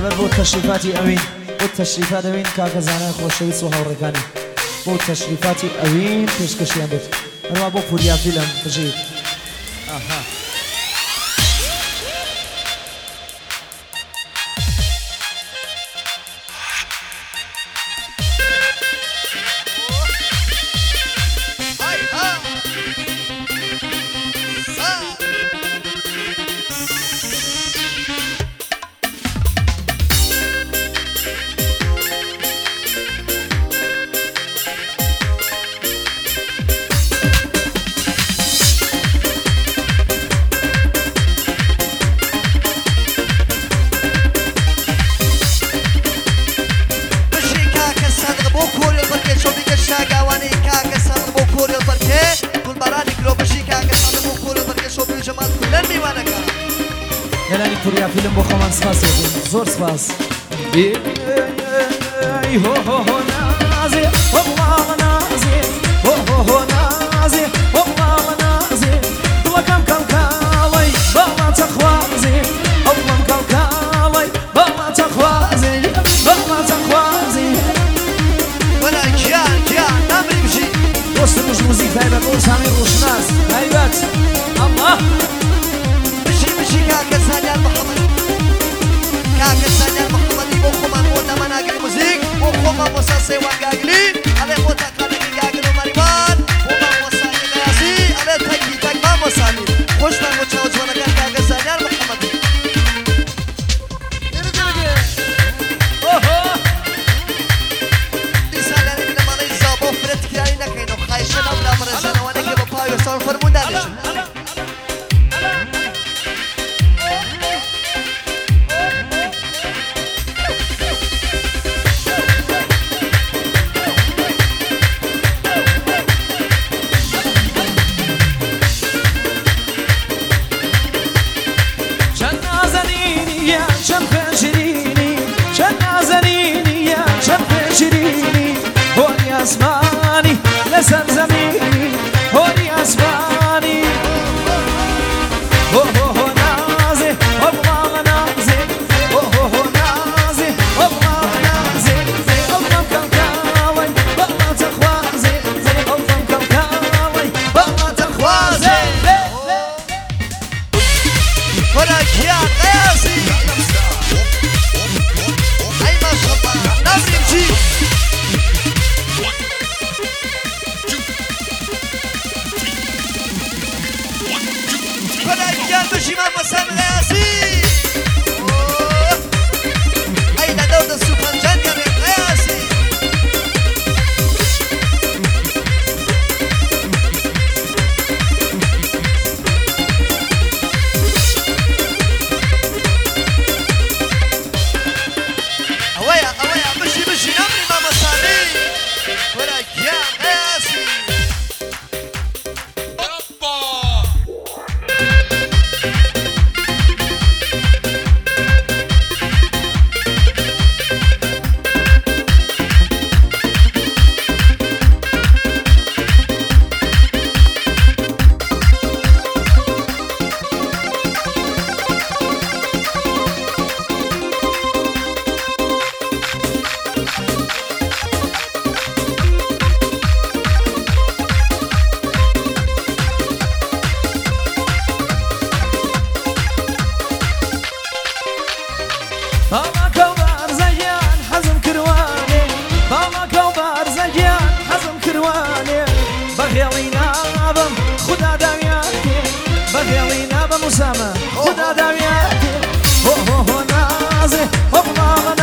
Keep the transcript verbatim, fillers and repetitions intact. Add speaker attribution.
Speaker 1: تایبەت بۆ تەشریفاتی ئەوین بۆ تەشریفات ئەوین کاکە زانای خۆشەویست و هاوڕێکانی بۆ تەشریفاتی ئەوین پێشکەشیان بێت ئەوە بۆ پوریا فیلم بژیت ئاها هلانی پوریا فیلم بۆ خۆمان سپاس دەکەین زۆر سپاس هۆ هۆ هۆ نازێ هۆ بڵاوە نازێ هۆ هۆ هۆ نازێ هۆ بڵاوە نازێ دڵەکەم کەڵکاڵی باڵاتە خوازێ ئەو دڵم کەڵکاڵی باڵاتە خوازێ باڵاتە خوازێ وەلا گیان گیان نامری بژی دۆستم وش موزیک تایبەت بۆ سامی ڕۆژناس تایبەت ئەڵڵا
Speaker 2: كاكا سانيال محمد كاكا سانيال محمد بو خمان بوتا مناقل موزيك بو خمان وصاصي وقاقلي علي بوتا قادقي قاقل وماريوان وما وصاني غياسي علي تاكي تاك ما وصاني خوشنا متشاوز ونقال كاكا سانيال محمد دي سانيالي من مالي زابو فرد كياني نكينو خايشنا ولا مرزانا ونقل ببايو سان فرمون دانشن
Speaker 1: اسماني لسر زميني هوني اسماني هو هو هو نازي هو بغاغ نازي هو هو هو نازي هو بغاغ نازي هو بغاغ كالكاوي بغاغ تخوازي هو بغاغ كالكاوي بغاغ تخوازي
Speaker 2: هنا كيان غياسي اي ما شاء الله نازي مجي كان بشي ما مسام غياسي أين دولة السوبرجان يا غياسي أويا أويا بشي بشي نمري ما مسامي ولا كيان غياسي
Speaker 1: باڵا کەوبار زەگیان حەزم کردوانێ باڵا کەوبار زەگیان حەزم کردوانێ بەغێڵی نابم خودا داویاتێ بەغێڵی نابم وسامە خودا داویاتێ هۆ هۆ هۆ نازێ هۆ بڵاوە